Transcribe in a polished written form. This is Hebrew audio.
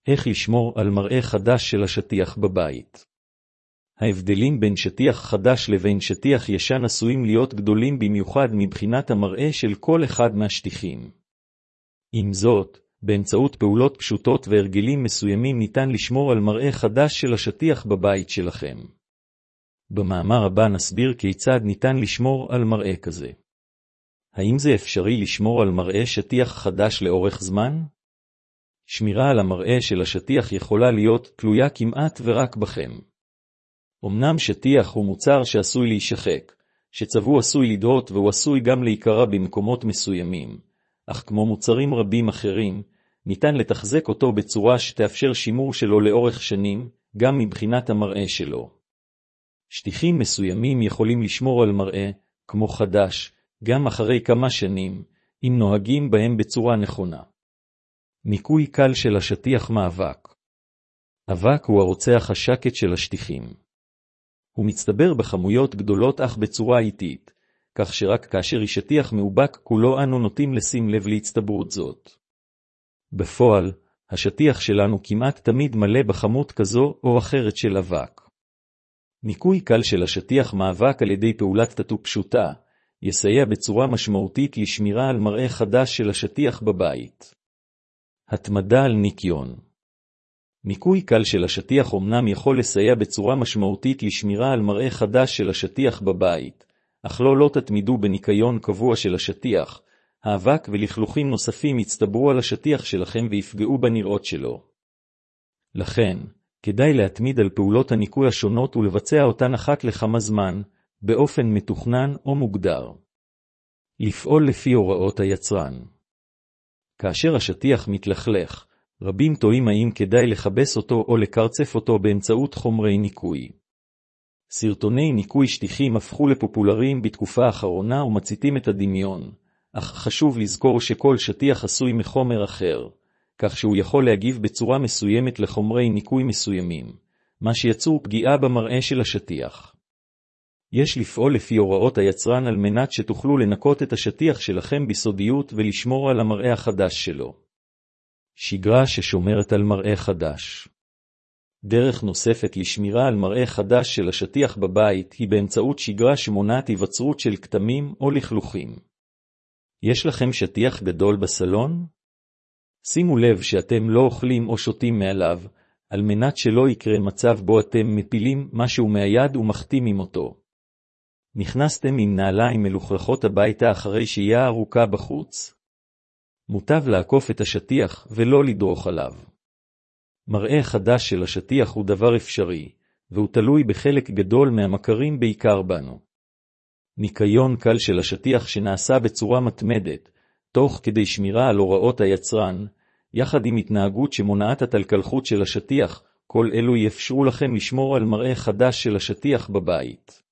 איך לשמור על מראה חדש של השטיח בבית. ההבדלים בין שטיח חדש לבין שטיח ישן עשויים להיות גדולים במיוחד מבחינת המראה של כל אחד מהשטיחים. עם זאת, באמצעות פעולות פשוטות והרגלים מסוימים ניתן לשמור על מראה חדש של השטיח בבית שלכם. במאמר הבא נסביר כיצד ניתן לשמור על מראה כזה. האם זה אפשרי לשמור על מראה שטיח חדש לאורך זמן? שמירה על המראה של השטיח יכולה להיות תלויה כמעט ורק בכם. אמנם שטיח הוא מוצר שעשוי להישחק, שצבעו עשוי לדהות והוא עשוי גם להיקרע במקומות מסוימים, אך כמו מוצרים רבים אחרים, ניתן לתחזק אותו בצורה שתאפשר שימור שלו לאורך שנים, גם מבחינת המראה שלו. שטיחים מסוימים יכולים לשמור על מראה, כמו חדש, גם אחרי כמה שנים, אם נוהגים בהם בצורה נכונה. ניקוי קל של השטיח מאבק. אבק הוא הרוצח השקט של השטיחים. הוא מצטבר בכמויות גדולות אך בצורה איטית, כך שרק כאשר שטיח מאובק כולו אנו נוטים לשים לב להצטברות זאת. בפועל, השטיח שלנו כמעט תמיד מלא בכמות כזו או אחרת של אבק. ניקוי קל של השטיח מאבק על ידי פעולת טאטו פשוטה, יסייע בצורה משמעותית לשמירה על מראה חדש של השטיח בבית. התמדה על ניקיון. ניקוי קל של השטיח אומנם יכול לסייע בצורה משמעותית לשמירה על מראה חדש של השטיח בבית, אך לא תתמידו בניקיון קבוע של השטיח, האבק ולכלוכים נוספים יצטברו על השטיח שלכם ויפגעו בנראות שלו. לכן, כדאי להתמיד על פעולות הניקוי השונות ולבצע אותן אחת לכמה זמן, באופן מתוכנן או מוגדר. לפעול לפי הוראות היצרן. כאשר השטיח מתלכלך, רבים טועים האם כדאי לחבס אותו או לקרצף אותו באמצעות חומרי ניקוי. סרטוני ניקוי שטיחים הפכו לפופולריים בתקופה האחרונה ומציתים את הדמיון, אך חשוב לזכור שכל שטיח עשוי מחומר אחר, כך שהוא יכול להגיב בצורה מסוימת לחומרי ניקוי מסוימים, מה שיצור פגיעה במראה של השטיח. יש לפעול לפי הוראות היצרן על מנת שתוכלו לנקות את השטיח שלכם בסודיות ולשמור על המראה החדש שלו. שגרה ששומרת על מראה חדש. דרך נוספת לשמירה על מראה חדש של השטיח בבית היא באמצעות שגרה שמונעת היווצרות של כתמים או לכלוכים. יש לכם שטיח גדול בסלון? שימו לב שאתם לא אוכלים או שותים מעליו, על מנת שלא יקרה מצב בו אתם מפילים משהו מהיד ומחתימים אותו. נכנסתם עם נעליים מלוכלכות הביתה אחרי שהייה ארוכה בחוץ? מוטב לעקוף את השטיח ולא לדרוך עליו. מראה חדש של השטיח הוא דבר אפשרי, והוא תלוי בחלק גדול מהמכרים בעיקר בנו. ניקיון קל של השטיח שנעשה בצורה מתמדת, תוך כדי שמירה על הוראות היצרן, יחד עם התנהגות שמונעת את התלכלכות של השטיח, כל אלו יאפשרו לכם לשמור על מראה חדש של השטיח בבית.